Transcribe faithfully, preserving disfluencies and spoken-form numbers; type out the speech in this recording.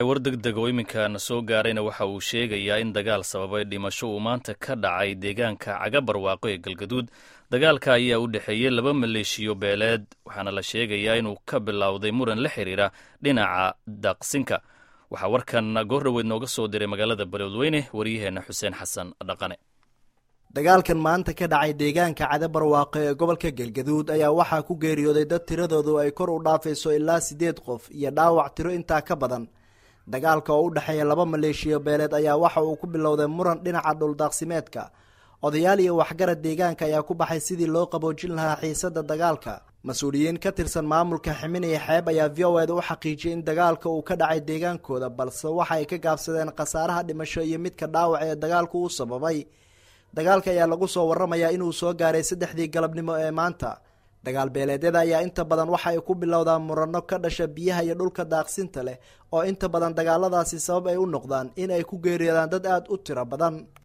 war degdeg oo iminkan soo gaarayna waxa uu sheegayaa in dagaal sababay dhimasho uu maanta ka dhacay deegaanka Cagabarwaaqo ee Galgaduud. Dagaalka ayaa u dhaxeeyay laba maleeshiyo beeleed, waxaana la sheegayaa inuu ka bilowday muran la xiriira dhinaca daaqsinka. Waxa warkan goordhaweed nooga soo diray magaalada Beledweyne wariyaheena Xuseen Xasan Dhaqane. dagaalkan maanta ka dhacay deegaanka Cagabarwaaqo ee gobolka Galgaduud ayaa waxaa ku geeriyooday dad tiradoodu ay kor u dhaafayso ilaa sideed qof iyo dhaawac tiro intaa ka badan. dagaalka oo u dhaxeeya laba maleeshiyo beeleed ayaa waxa uu ku bilowday muran dhinaca dhuldaaqsimeedka. odayaal iyo waxgarad deegaanka ayaa ku baxay sidii loo qaboojin lahaa xiisada dagaalka. mas-uuliyiin ka tirsan maamulka Ximinaya Xeeb ayaa V O A u xaqiijiyay in dagaalka uu ka dhacay deegaankooda, balse waxa ay ka gaabsadeen khasaaraha dhimasho iyo midka dhaawac ee dagaalku uu sababay. dagaalka ayaa lagu soo waramayaa inuu soo gaaray saddexdii galabnimo ee maanta. dagaal beeleedyada ayaa inta badan waxa ay ku bilowdaan murano ka dhasha biyaha iyo dhulka daaqsinta leh, oo inta badan dagaaladaasi sabab ay u noqdaan in ay ku geeriyoodaan dad aad u tiro badan.